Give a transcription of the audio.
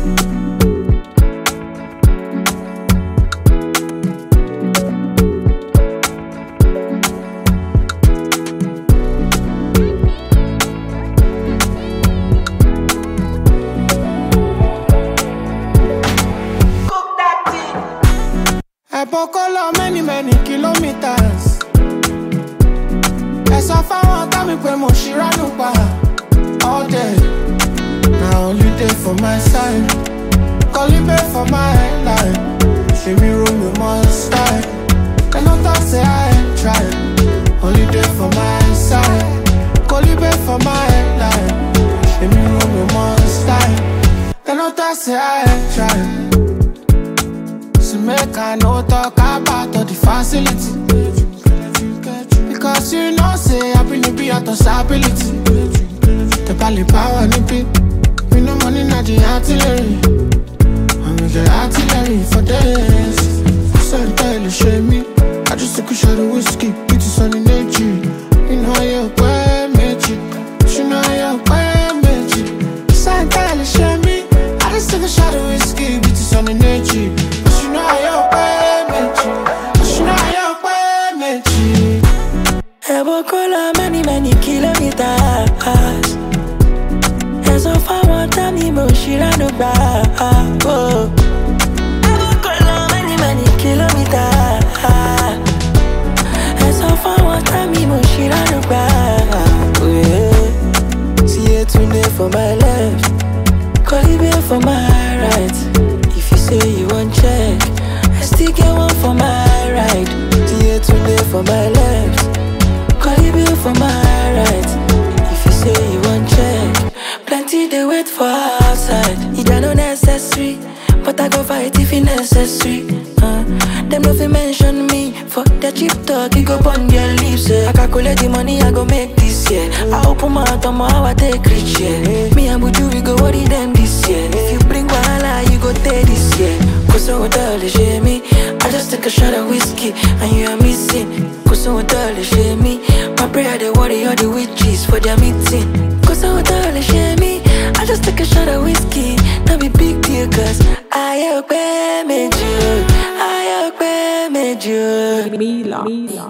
Epokolo many kilometers. Esa fa won ta mi pe mo shiranu pa. All day, now only day for my side. Calling me for my life. She me room me must style. And not that say I ain't trying. Only day for my side. Calling me for my life. She me room me must style. And not that say I ain't trying. So make I no talk about all the facility. Because you know say I been be out of stability. The bally power nippy. We no money na the artillery. And we get artillery for days. So tell you shame me. I just took a shot of whiskey. It is on the nature. You know you're quite magic. You know you're quite magic. So tell you shame me. I just took a shot of whiskey. It is on the nature. You know you're quite magic. You know you're quite magic. Ebokola many kilometers. As of I want me mo shiranu ba. Ebokola many kilometers. As of I want me mo shiranu ba. See it today for my left, Colibri for my right. If you say you want check, I still get one for my right. See it today for my left, Colibri for my right. If you say you want check, plenty they wait for outside. It no necessary, but I go fight if it necessary. Them no fi mention me for the cheap talk. You go on their lips. I calculate the money I go make this year. I open my mouth on how I take rich, yeah. Me and Buju we go worry them this year. If you bring wahala, you go take this year. Cause I would tell shame me. I just take a shot of whiskey and you are missing. Cause I would tell shame me. My prayer they worry all the witches for their meeting. Cause I would tell shame me. I just take a shot of whiskey, not be big deal. Cause I hope I made you. I hope I made you.